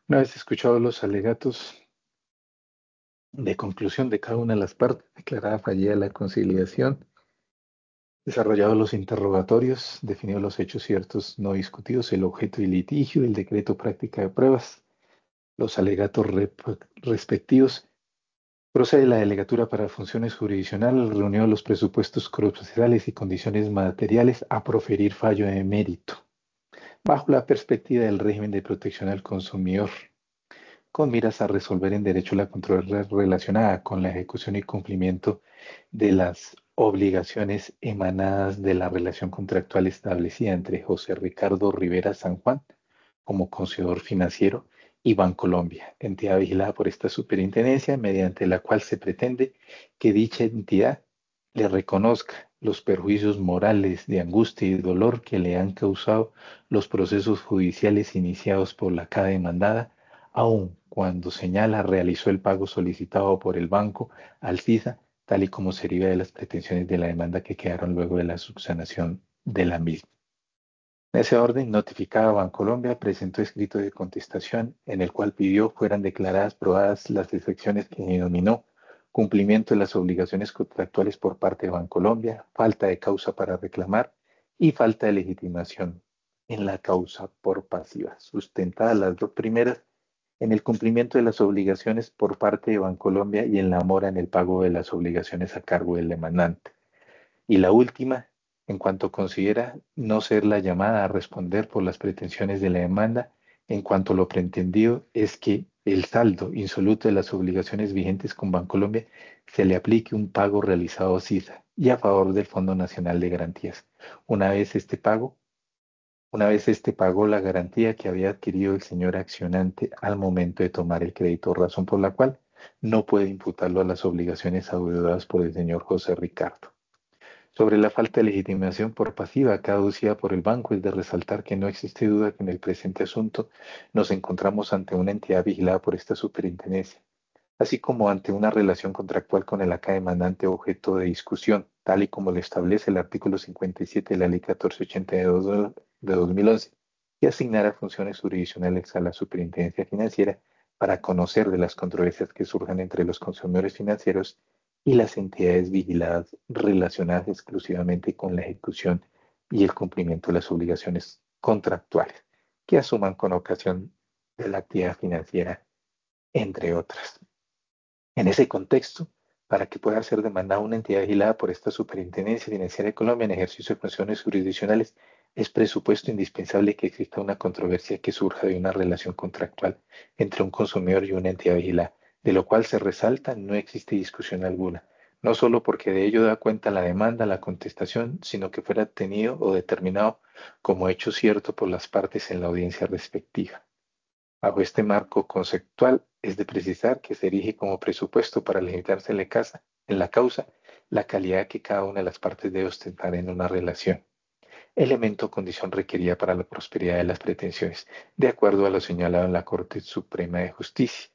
Una vez escuchados los alegatos de conclusión de cada una de las partes, declarada fallida la conciliación, desarrollados los interrogatorios, definidos los hechos ciertos no discutidos, el objeto del litigio, el decreto práctica de pruebas, los alegatos respectivos, procede la delegatura para funciones jurisdiccionales, reunió los presupuestos procesales y condiciones materiales a proferir fallo de mérito, bajo la perspectiva del régimen de protección al consumidor, con miras a resolver en derecho la controversia relacionada con la ejecución y cumplimiento de las obligaciones emanadas de la relación contractual establecida entre José Ricardo Rivera San Juan como concedor financiero y Bancolombia, entidad vigilada por esta superintendencia, mediante la cual se pretende que dicha entidad le reconozca los perjuicios morales de angustia y dolor que le han causado los procesos judiciales iniciados por la CADE demandada, aun cuando señala realizó el pago solicitado por el banco al CISA, tal y como se deriva de las pretensiones de la demanda que quedaron luego de la subsanación de la misma. En ese orden, notificada Bancolombia presentó escrito de contestación en el cual pidió fueran declaradas probadas las excepciones que denominó cumplimiento de las obligaciones contractuales por parte de Bancolombia, falta de causa para reclamar y falta de legitimación en la causa por pasiva, sustentadas las dos primeras en el cumplimiento de las obligaciones por parte de Bancolombia y en la mora en el pago de las obligaciones a cargo del demandante. Y la última, en cuanto considera no ser la llamada a responder por las pretensiones de la demanda, en cuanto lo pretendido es que el saldo insoluto de las obligaciones vigentes con Bancolombia se le aplique un pago realizado a CISA y a favor del Fondo Nacional de Garantías. Una vez este pago, una vez este pagó la garantía que había adquirido el señor accionante al momento de tomar el crédito, razón por la cual no puede imputarlo a las obligaciones adeudadas por el señor José Ricardo. Sobre la falta de legitimación por pasiva caducida por el banco, es de resaltar que no existe duda que en el presente asunto nos encontramos ante una entidad vigilada por esta superintendencia, así como ante una relación contractual con el acá demandante objeto de discusión, tal y como lo establece el artículo 57 de la Ley 1482 de 2011, y asignará funciones jurisdiccionales a la superintendencia financiera para conocer de las controversias que surjan entre los consumidores financieros y las entidades vigiladas relacionadas exclusivamente con la ejecución y el cumplimiento de las obligaciones contractuales que asuman con ocasión de la actividad financiera, entre otras. En ese contexto, para que pueda ser demandada una entidad vigilada por esta Superintendencia Financiera de Colombia en ejercicio de funciones jurisdiccionales, es presupuesto indispensable que exista una controversia que surja de una relación contractual entre un consumidor y una entidad vigilada, de lo cual se resalta no existe discusión alguna, no solo porque de ello da cuenta la demanda, la contestación, sino que fuera tenido o determinado como hecho cierto por las partes en la audiencia respectiva. Bajo este marco conceptual, es de precisar que se erige como presupuesto para limitarse en la causa la calidad que cada una de las partes debe ostentar en una relación, elemento o condición requerida para la prosperidad de las pretensiones, de acuerdo a lo señalado en la Corte Suprema de Justicia,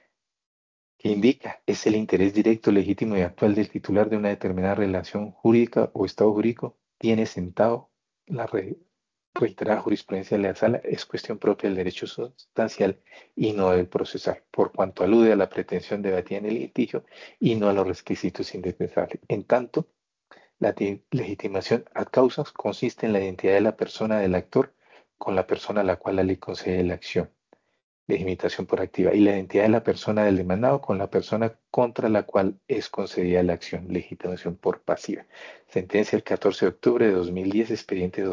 que indica es el interés directo, legítimo y actual del titular de una determinada relación jurídica o estado jurídico, tiene sentado la reiterada jurisprudencia de la sala es cuestión propia del derecho sustancial y no del procesal, por cuanto alude a la pretensión debatida en el litigio y no a los requisitos indispensables. En tanto, la legitimación ad causas consiste en la identidad de la persona del actor con la persona a la cual la ley concede la acción, legitimación por activa, y la identidad de la persona del demandado con la persona contra la cual es concedida la acción, legitimación por pasiva. Sentencia el 14 de octubre de 2010, expediente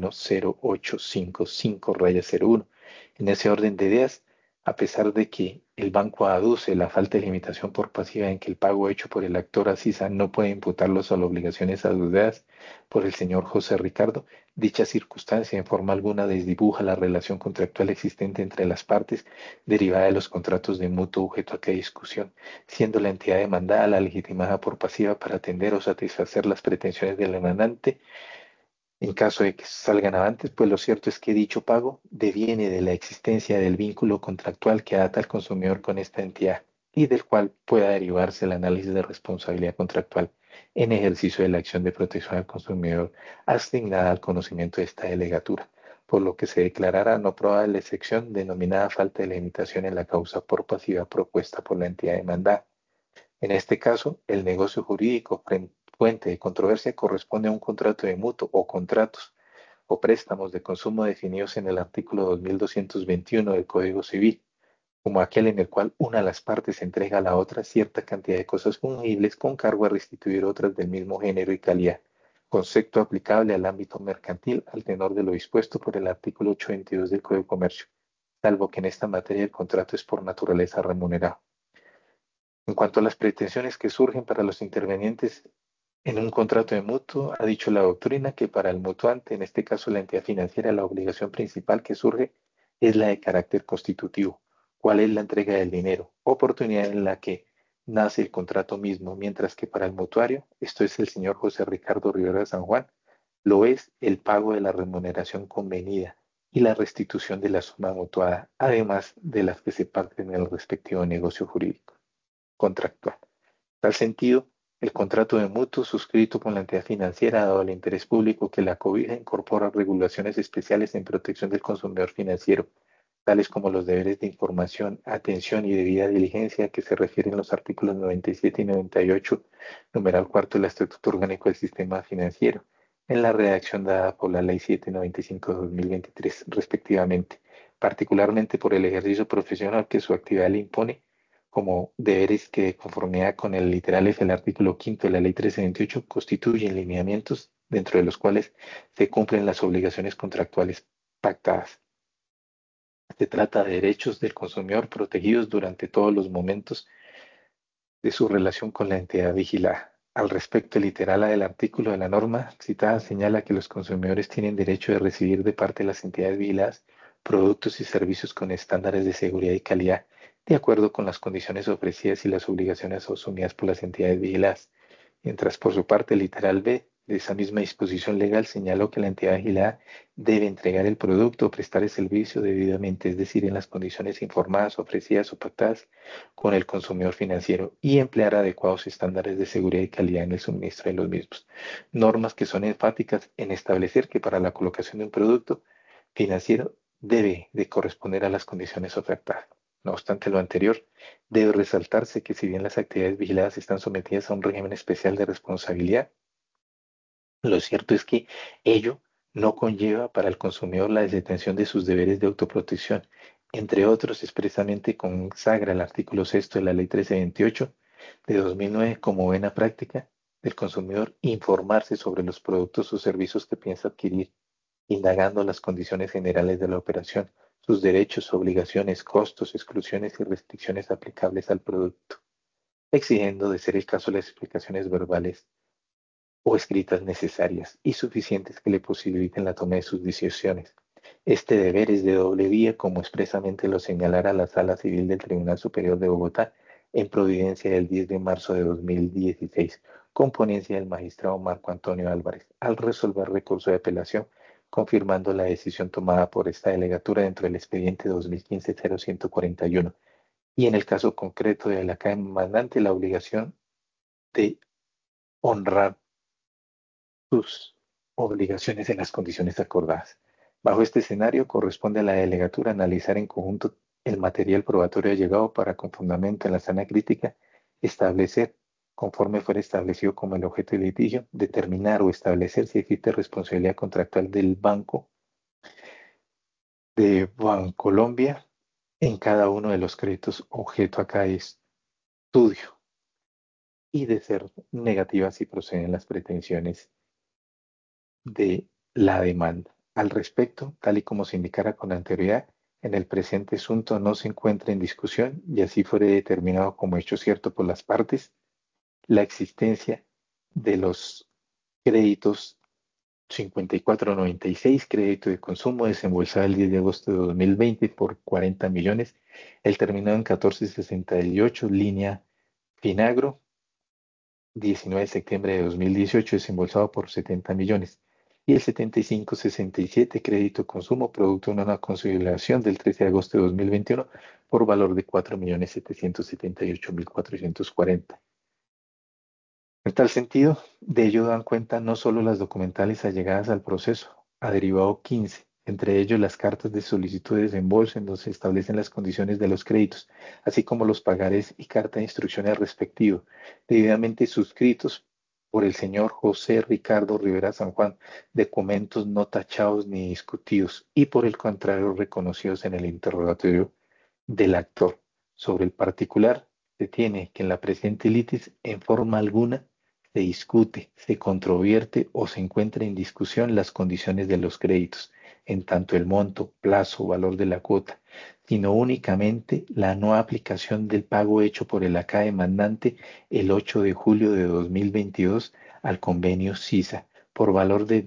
2001-0855-01. En ese orden de ideas, a pesar de que el banco aduce la falta de limitación por pasiva en que el pago hecho por el actor Asisa no puede imputarlos a las obligaciones adeudadas por el señor José Ricardo, dicha circunstancia en forma alguna desdibuja la relación contractual existente entre las partes derivada de los contratos de mutuo objeto a cada discusión, siendo la entidad demandada la legitimada por pasiva para atender o satisfacer las pretensiones del demandante en caso de que salgan avantes, pues lo cierto es que dicho pago deviene de la existencia del vínculo contractual que ata al consumidor con esta entidad y del cual pueda derivarse el análisis de responsabilidad contractual en ejercicio de la acción de protección al consumidor asignada al conocimiento de esta delegatura. por lo que se declarará no probable la excepción denominada falta de limitación en la causa por pasiva propuesta por la entidad demandada. En este caso, el negocio jurídico fuente de controversia corresponde a un contrato de mutuo o contratos o préstamos de consumo definidos en el artículo 2221 del Código Civil, como aquel en el cual una de las partes entrega a la otra cierta cantidad de cosas fungibles con cargo a restituir otras del mismo género y calidad, concepto aplicable al ámbito mercantil al tenor de lo dispuesto por el artículo 822 del Código de Comercio, salvo que en esta materia el contrato es por naturaleza remunerado. En cuanto a las pretensiones que surgen para los intervenientes en un contrato de mutuo, ha dicho la doctrina que para el mutuante, en este caso la entidad financiera, la obligación principal que surge es la de carácter constitutivo. ¿Cuál es la entrega del dinero? Oportunidad en la que nace el contrato mismo, mientras que para el mutuario, esto es el señor José Ricardo Rivera San Juan, lo es el pago de la remuneración convenida y la restitución de la suma mutuada, además de las que se pacten en el respectivo negocio jurídico contractual. En tal sentido, el contrato de mutuo suscrito con la entidad financiera, dado el interés público que la cobija, incorpora regulaciones especiales en protección del consumidor financiero, tales como los deberes de información, atención y debida diligencia que se refieren los artículos 97 y 98, numeral cuarto del Estatuto Orgánico del Sistema Financiero, en la redacción dada por la Ley 795 de 2023, respectivamente, particularmente por el ejercicio profesional que su actividad le impone como deberes que, de conformidad con el literal F del artículo quinto de la Ley 1328, constituyen lineamientos dentro de los cuales se cumplen las obligaciones contractuales pactadas. Se trata de derechos del consumidor protegidos durante todos los momentos de su relación con la entidad vigilada. Al respecto, el literal A del artículo de la norma citada señala que los consumidores tienen derecho de recibir de parte de las entidades vigiladas productos y servicios con estándares de seguridad y calidad, de acuerdo con las condiciones ofrecidas y las obligaciones asumidas por las entidades vigiladas. Mientras por su parte el literal B de esa misma disposición legal señaló que la entidad vigilada debe entregar el producto o prestar el servicio debidamente, es decir, en las condiciones informadas, ofrecidas o pactadas con el consumidor financiero y emplear adecuados estándares de seguridad y calidad en el suministro de los mismos. Normas que son enfáticas en establecer que para la colocación de un producto financiero debe de corresponder a las condiciones ofertadas. No obstante lo anterior, debe resaltarse que si bien las actividades vigiladas están sometidas a un régimen especial de responsabilidad, lo cierto es que ello no conlleva para el consumidor la desatención de sus deberes de autoprotección. Entre otros, expresamente consagra el artículo sexto de la Ley 1328 de 2009 como buena práctica del consumidor informarse sobre los productos o servicios que piensa adquirir, indagando las condiciones generales de la operación, sus derechos, obligaciones, costos, exclusiones y restricciones aplicables al producto, exigiendo, de ser el caso, las explicaciones verbales o escritas necesarias y suficientes que le posibiliten la toma de sus decisiones. Este deber es de doble vía, como expresamente lo señalara la Sala Civil del Tribunal Superior de Bogotá en providencia del 10 de marzo de 2016, con ponencia del magistrado Marco Antonio Álvarez, al resolver recurso de apelación, confirmando la decisión tomada por esta delegatura dentro del expediente 2015-0141, y en el caso concreto de la acá demandante la obligación de honrar sus obligaciones en las condiciones acordadas. Bajo este escenario, corresponde a la delegatura analizar en conjunto el material probatorio llegado para, con fundamento en la sana crítica, establecer, conforme fuera establecido como el objeto de litigio, determinar o establecer si existe responsabilidad contractual del Banco de Bancolombia en cada uno de los créditos objeto a cada estudio y de ser negativa si proceden las pretensiones de la demanda. Al respecto, tal y como se indicara con anterioridad, en el presente asunto no se encuentra en discusión y así fuere determinado como hecho cierto por las partes la existencia de los créditos 5496, crédito de consumo desembolsado el 10 de agosto de 2020 por 40 millones, el terminado en 1468, línea Finagro, 19 de septiembre de 2018, desembolsado por 70 millones. Y el 7567, crédito consumo, producto de una consideración del 13 de agosto de 2021 por valor de 4.778.440. En tal sentido, de ello dan cuenta no solo las documentales allegadas al proceso, a derivado 15, entre ellos las cartas de solicitud de desembolso en donde se establecen las condiciones de los créditos, así como los pagarés y carta de instrucciones respectivos, debidamente suscritos por el señor José Ricardo Rivera San Juan, documentos no tachados ni discutidos y por el contrario reconocidos en el interrogatorio del actor. Sobre el particular, se tiene que en la presente litis en forma alguna se discute, se controvierte o se encuentra en discusión las condiciones de los créditos, en tanto el monto, plazo, valor de la cuota, sino únicamente la no aplicación del pago hecho por el acá demandante el 8 de julio de 2022 al convenio CISA por valor de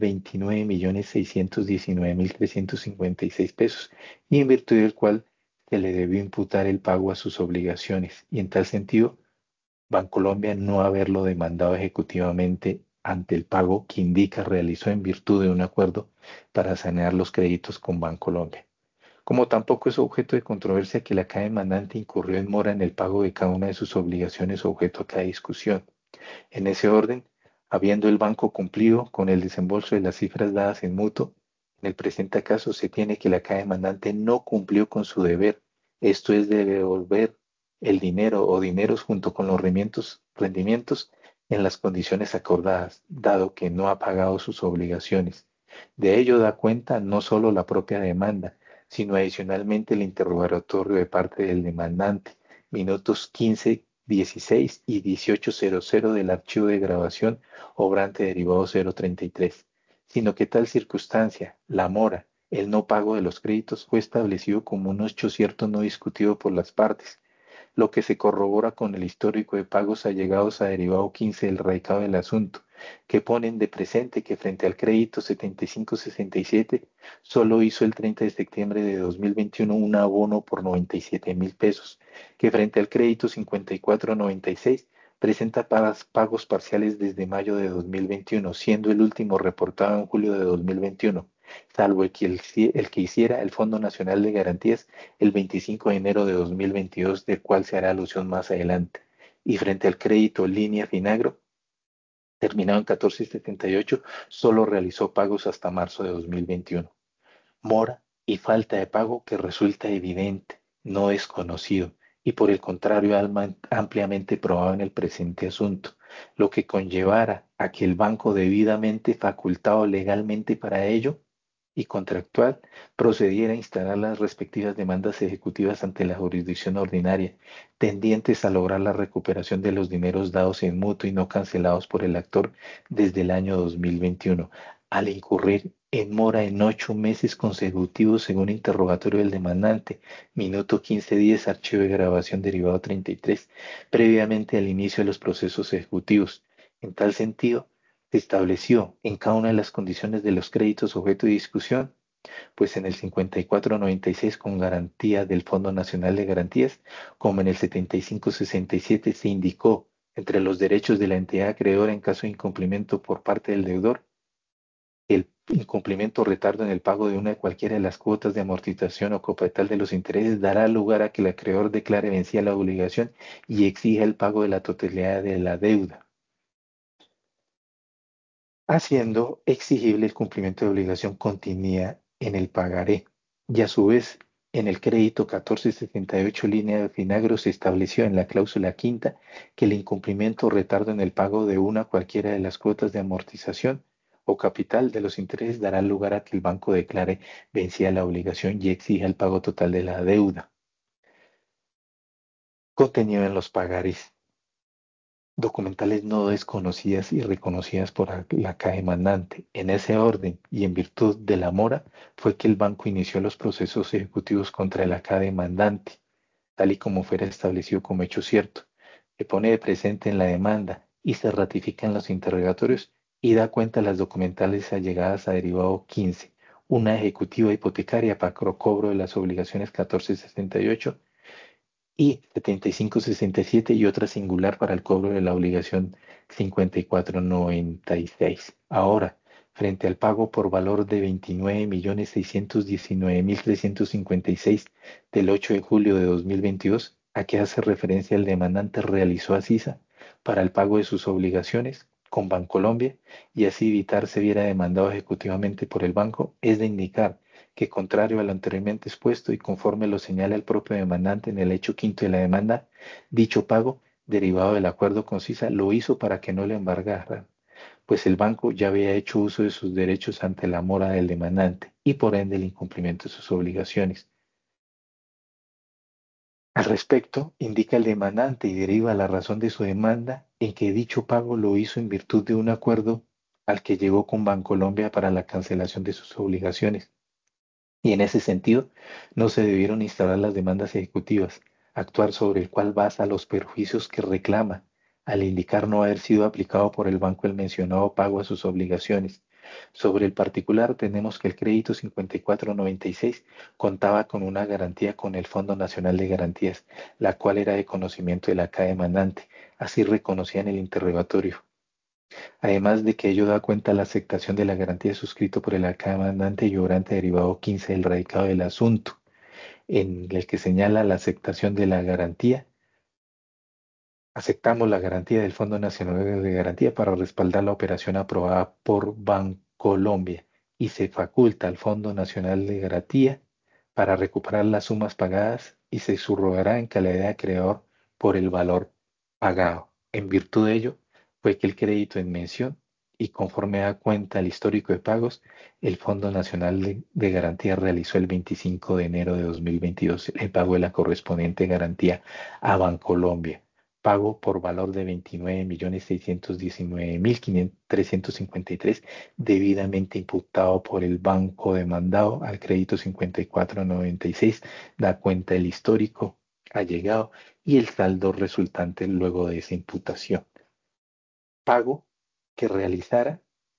29.619.356 pesos y en virtud del cual se le debió imputar el pago a sus obligaciones y en tal sentido Bancolombia no haberlo demandado ejecutivamente ante el pago que indica realizó en virtud de un acuerdo para sanear los créditos con Bancolombia. Como tampoco es objeto de controversia que la CAE demandante incurrió en mora en el pago de cada una de sus obligaciones objeto a cada discusión. En ese orden, habiendo el banco cumplido con el desembolso de las cifras dadas en mutuo, en el presente caso se tiene que la caja demandante no cumplió con su deber, esto es de devolver el dinero o dineros junto con los rendimientos en las condiciones acordadas, dado que no ha pagado sus obligaciones. De ello da cuenta no solo la propia demanda, sino adicionalmente el interrogatorio de parte del demandante, minutos 15, 16 y 1800 del archivo de grabación obrante derivado 033, sino que tal circunstancia, la mora, el no pago de los créditos fue establecido como un hecho cierto no discutido por las partes, lo que se corrobora con el histórico de pagos allegados a derivado 15 del radicado del asunto, que ponen de presente que frente al crédito 7567 solo hizo el 30 de septiembre de 2021 un abono por 97.000 pesos, que frente al crédito 5496 presenta pagos parciales desde mayo de 2021, siendo el último reportado en julio de 2021, salvo el que hiciera el Fondo Nacional de Garantías el 25 de enero de 2022, del cual se hará alusión más adelante. Y frente al crédito línea Finagro, terminado en 1478, solo realizó pagos hasta marzo de 2021. Mora y falta de pago que resulta evidente, no desconocido, y por el contrario ampliamente probado en el presente asunto, lo que conllevara a que el banco debidamente facultado legalmente para ello y contractual procediera a instalar las respectivas demandas ejecutivas ante la jurisdicción ordinaria, tendientes a lograr la recuperación de los dineros dados en mutuo y no cancelados por el actor desde el año 2021, al incurrir en mora en 8 meses consecutivos según interrogatorio del demandante, minuto 1510, archivo de grabación derivado 33, previamente al inicio de los procesos ejecutivos. En tal sentido, se estableció en cada una de las condiciones de los créditos objeto de discusión, pues en el 5496 con garantía del Fondo Nacional de Garantías, como en el 7567 se indicó entre los derechos de la entidad acreedora en caso de incumplimiento por parte del deudor, el incumplimiento o retardo en el pago de una de cualquiera de las cuotas de amortización o capital de los intereses dará lugar a que el acreedor declare vencida la obligación y exija el pago de la totalidad de la deuda, haciendo exigible el cumplimiento de obligación contenida en el pagaré. Y a su vez, en el crédito 1478 línea de Finagro se estableció en la cláusula quinta que el incumplimiento o retardo en el pago de una cualquiera de las cuotas de amortización o capital de los intereses dará lugar a que el banco declare vencida la obligación y exija el pago total de la deuda contenido en los pagarés documentales no desconocidas y reconocidas por la caja demandante. En ese orden y en virtud de la mora fue que el banco inició los procesos ejecutivos contra la caja demandante, tal y como fuera establecido como hecho cierto. Se pone de presente en la demanda y se ratifica en los interrogatorios y da cuenta las documentales allegadas a derivado 15, una ejecutiva hipotecaria para cobro de las obligaciones 1468 y 7567 y otra singular para el cobro de la obligación 5496. Ahora, frente al pago por valor de 29.619.356 del 8 de julio de 2022, a que hace referencia el demandante realizó a CISA para el pago de sus obligaciones con Bancolombia y así evitar se viera demandado ejecutivamente por el banco, es de indicar que contrario a lo anteriormente expuesto y conforme lo señala el propio demandante en el hecho quinto de la demanda, dicho pago, derivado del acuerdo con CISA, lo hizo para que no le embargaran, pues el banco ya había hecho uso de sus derechos ante la mora del demandante y por ende el incumplimiento de sus obligaciones. Al respecto, indica el demandante y deriva la razón de su demanda en que dicho pago lo hizo en virtud de un acuerdo al que llegó con Bancolombia para la cancelación de sus obligaciones. Y en ese sentido, no se debieron instaurar las demandas ejecutivas, actuar sobre el cual basa los perjuicios que reclama, al indicar no haber sido aplicado por el banco el mencionado pago a sus obligaciones. Sobre el particular, tenemos que el crédito 5496 contaba con una garantía con el Fondo Nacional de Garantías, la cual era de conocimiento de la CAE demandante, así reconocía en el interrogatorio. Además de que ello da cuenta la aceptación de la garantía suscrito por el acamandante y obrante derivado 15 del radicado del asunto, en el que señala la aceptación de la garantía. Aceptamos la garantía del Fondo Nacional de Garantía para respaldar la operación aprobada por Bancolombia y se faculta al Fondo Nacional de Garantía para recuperar las sumas pagadas y se subrogará en calidad de acreedor por el valor pagado. En virtud de ello, fue que el crédito en mención y conforme da cuenta el histórico de pagos, el Fondo Nacional de Garantía realizó el 25 de enero de 2022 el pago de la correspondiente garantía a Bancolombia, pago por valor de 29.619.353 debidamente imputado por el banco demandado al crédito 5496, da cuenta el histórico allegado y el saldo resultante luego de esa imputación. Pago que realizara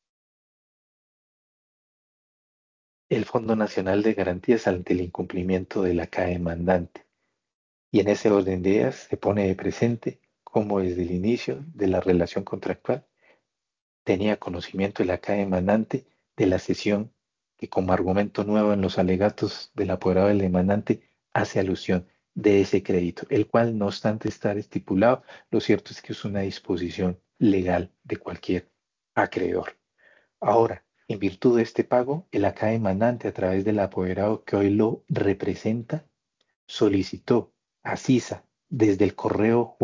el Fondo Nacional de Garantías ante el incumplimiento de la CAE demandante. Y en ese orden de ideas se pone de presente cómo desde el inicio de la relación contractual tenía conocimiento de la CAE emanante de la sesión que como argumento nuevo en los alegatos del apoderado del demandante hace alusión de ese crédito, el cual no obstante estar estipulado, lo cierto es que es una disposición legal de cualquier acreedor. Ahora, en virtud de este pago, el acá emanante a través del apoderado que hoy lo representa, solicitó a CISA desde el correo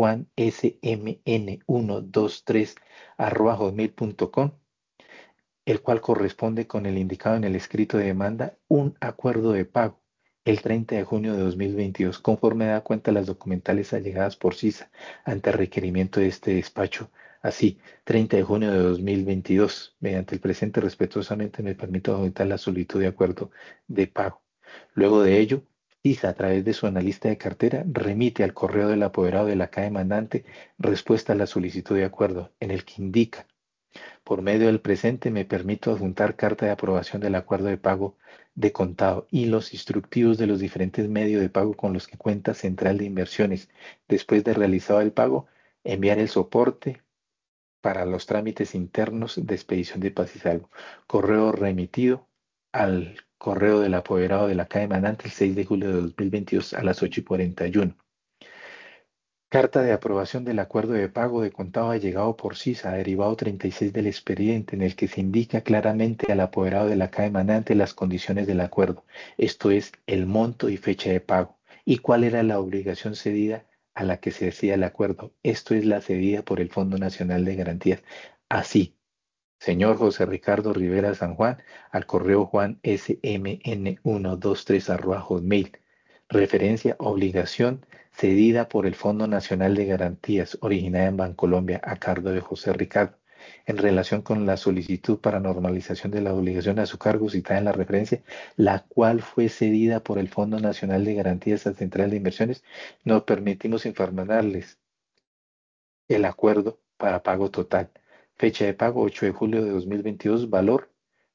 juansmn123@hotmail.com, el cual corresponde con el indicado en el escrito de demanda, un acuerdo de pago el 30 de junio de 2022, conforme da cuenta las documentales allegadas por CISA ante requerimiento de este despacho. Así, 30 de junio de 2022, mediante el presente respetuosamente me permito adjuntar la solicitud de acuerdo de pago. Luego de ello, CISA, a través de su analista de cartera, remite al correo del apoderado de la CAE mandante respuesta a la solicitud de acuerdo, en el que indica: por medio del presente me permito adjuntar carta de aprobación del acuerdo de pago de contado y los instructivos de los diferentes medios de pago con los que cuenta Central de Inversiones. Después de realizado el pago, enviar el soporte para los trámites internos de expedición de paz y salvo. Correo remitido al correo del apoderado de la CAE emanante el 6 de julio de 2022 a las 8:41. Carta de aprobación del acuerdo de pago de contado allegado por CISA, derivado 36 del expediente, en el que se indica claramente al apoderado de la CAE emanante las condiciones del acuerdo, esto es, el monto y fecha de pago, y cuál era la obligación cedida a la que se hacía el acuerdo, esto es, la cedida por el Fondo Nacional de Garantías. Así, señor José Ricardo Rivera San Juan, al correo juansmn123@hotmail. Referencia: obligación cedida por el Fondo Nacional de Garantías, originada en Bancolombia, a cargo de José Ricardo. En relación con la solicitud para normalización de la obligación a su cargo citada en la referencia, la cual fue cedida por el Fondo Nacional de Garantías a Central de Inversiones, nos permitimos informarles el acuerdo para pago total. Fecha de pago 8 de julio de 2022, valor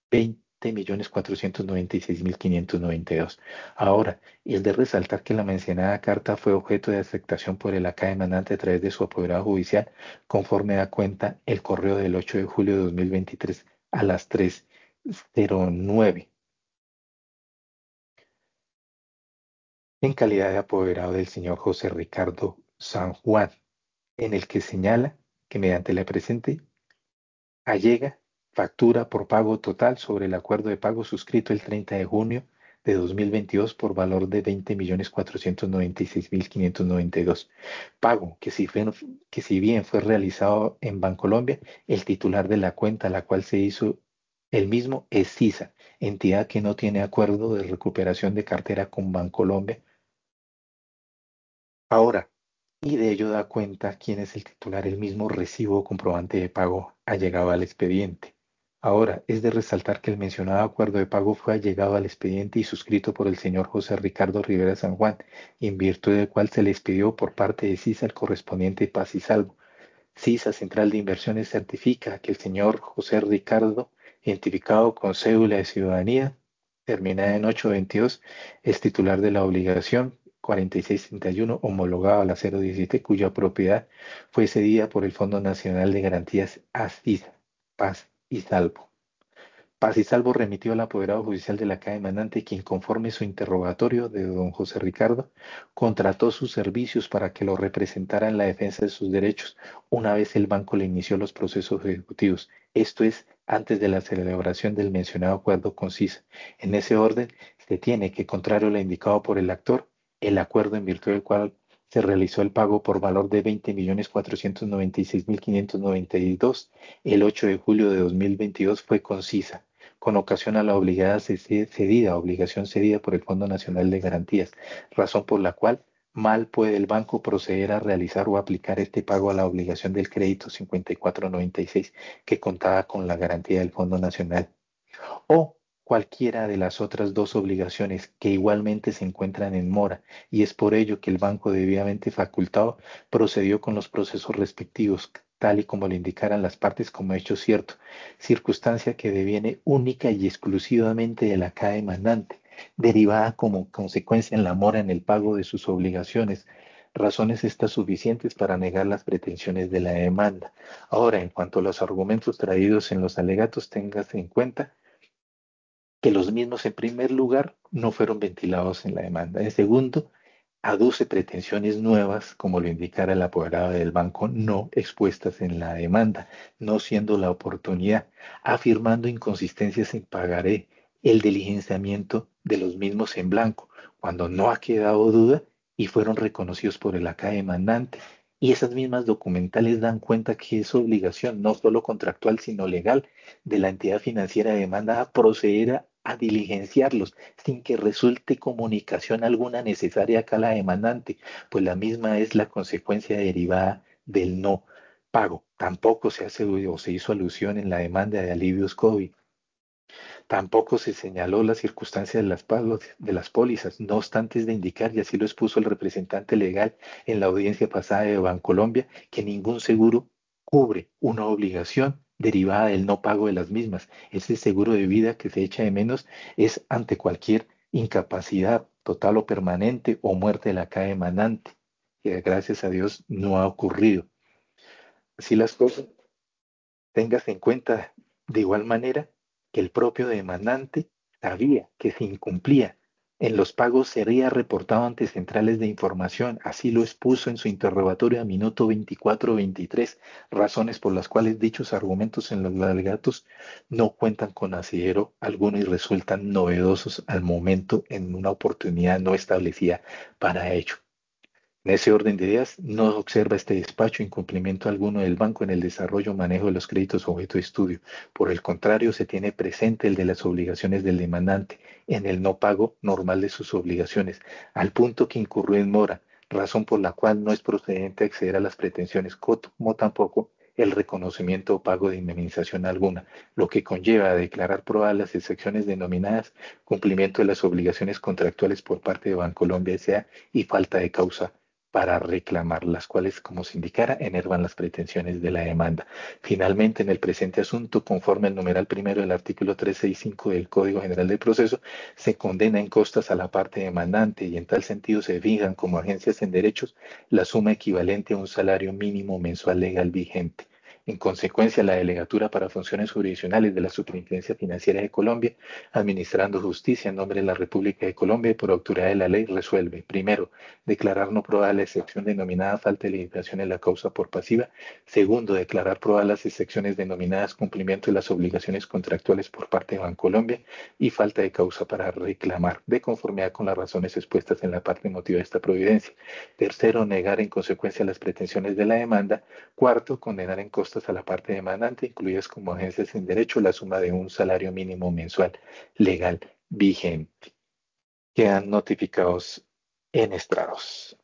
20.496.592. Ahora, y el de resaltar que la mencionada carta fue objeto de aceptación por el acá emanante a través de su apoderado judicial, conforme da cuenta el correo del 8 de julio de 2023 a las 3:09, en calidad de apoderado del señor José Ricardo San Juan, en el que señala que mediante la presente allega factura por pago total sobre el acuerdo de pago suscrito el 30 de junio de 2022 por valor de 20.496.592. Pago que si bien fue realizado en Bancolombia, el titular de la cuenta a la cual se hizo el mismo es CISA, entidad que no tiene acuerdo de recuperación de cartera con Bancolombia. Ahora, y de ello da cuenta quién es el titular, el mismo recibo o comprobante de pago allegado al expediente. Ahora, es de resaltar que el mencionado acuerdo de pago fue allegado al expediente y suscrito por el señor José Ricardo Rivera San Juan, en virtud del cual se le expidió por parte de CISA el correspondiente paz y salvo. CISA Central de Inversiones certifica que el señor José Ricardo, identificado con cédula de ciudadanía, terminada en 822, es titular de la obligación 4631, homologada a la 017, cuya propiedad fue cedida por el Fondo Nacional de Garantías a CISA, Paz y Salvo. Paz y Salvo remitió al apoderado judicial de la calle Manante, quien conforme su interrogatorio de don José Ricardo, contrató sus servicios para que lo representara en la defensa de sus derechos una vez el banco le inició los procesos ejecutivos, esto es, antes de la celebración del mencionado acuerdo con CISA. En ese orden, se tiene que, contrario a lo indicado por el actor, el acuerdo en virtud del cual se realizó el pago por valor de 20.496.592 el 8 de julio de 2022 fue con CISA con ocasión a la obligación cedida por el Fondo Nacional de Garantías, razón por la cual mal puede el banco proceder a realizar o aplicar este pago a la obligación del crédito 5496 que contaba con la garantía del Fondo Nacional o cualquiera de las otras dos obligaciones que igualmente se encuentran en mora, y es por ello que el banco debidamente facultado procedió con los procesos respectivos, tal y como le indicaran las partes como hecho cierto, circunstancia que deviene única y exclusivamente de la CAE demandante, derivada como consecuencia en la mora en el pago de sus obligaciones. Razones estas suficientes para negar las pretensiones de la demanda. Ahora, en cuanto a los argumentos traídos en los alegatos, téngase en cuenta que los mismos, en primer lugar, no fueron ventilados en la demanda. En segundo, aduce pretensiones nuevas, como lo indicara el apoderado del banco, no expuestas en la demanda, no siendo la oportunidad, afirmando inconsistencias en pagaré, el diligenciamiento de los mismos en blanco, cuando no ha quedado duda y fueron reconocidos por el acá demandante. Y esas mismas documentales dan cuenta que es obligación, no solo contractual, sino legal, de la entidad financiera demandada a proceder a diligenciarlos sin que resulte comunicación alguna necesaria acá a la demandante, pues la misma es la consecuencia derivada del no pago. Tampoco se hace o se hizo alusión en la demanda de alivios COVID. Tampoco se señaló la circunstancia de las pólizas, no obstante es de indicar, y así lo expuso el representante legal en la audiencia pasada de Bancolombia, que ningún seguro cubre una obligación derivada del no pago de las mismas. Ese seguro de vida que se echa de menos es ante cualquier incapacidad total o permanente o muerte de la caja emanante, que gracias a Dios no ha ocurrido. Así las cosas, tengas en cuenta de igual manera que el propio demandante sabía que si incumplía en los pagos sería reportado ante centrales de información. Así lo expuso en su interrogatorio a minuto 24-23, razones por las cuales dichos argumentos en los alegatos no cuentan con asidero alguno y resultan novedosos al momento en una oportunidad no establecida para ello. En ese orden de ideas, no observa este despacho incumplimiento alguno del banco en el desarrollo o manejo de los créditos objeto de estudio. Por el contrario, se tiene presente el de las obligaciones del demandante en el no pago normal de sus obligaciones, al punto que incurrió en mora, razón por la cual no es procedente acceder a las pretensiones, como tampoco el reconocimiento o pago de indemnización alguna, lo que conlleva a declarar probadas las excepciones denominadas cumplimiento de las obligaciones contractuales por parte de Bancolombia S.A. y falta de causa para reclamar, las cuales, como se indicara, enervan las pretensiones de la demanda. Finalmente, en el presente asunto, conforme al numeral primero del artículo 365 del Código General del Proceso, se condena en costas a la parte demandante y en tal sentido se fijan como agencias en derechos la suma equivalente a un salario mínimo mensual legal vigente. En consecuencia, la Delegatura para Funciones Jurisdiccionales de la Superintendencia Financiera de Colombia, administrando justicia en nombre de la República de Colombia y por autoridad de la ley, resuelve, primero, declarar no probada la excepción denominada falta de limitación en la causa por pasiva. Segundo, declarar probadas las excepciones denominadas cumplimiento de las obligaciones contractuales por parte de Bancolombia y falta de causa para reclamar, de conformidad con las razones expuestas en la parte motiva de esta providencia. Tercero, negar en consecuencia las pretensiones de la demanda. Cuarto, condenar en costas a la parte demandante, incluidas como agencias en derecho, la suma de un salario mínimo mensual legal vigente. Quedan notificados en estrados.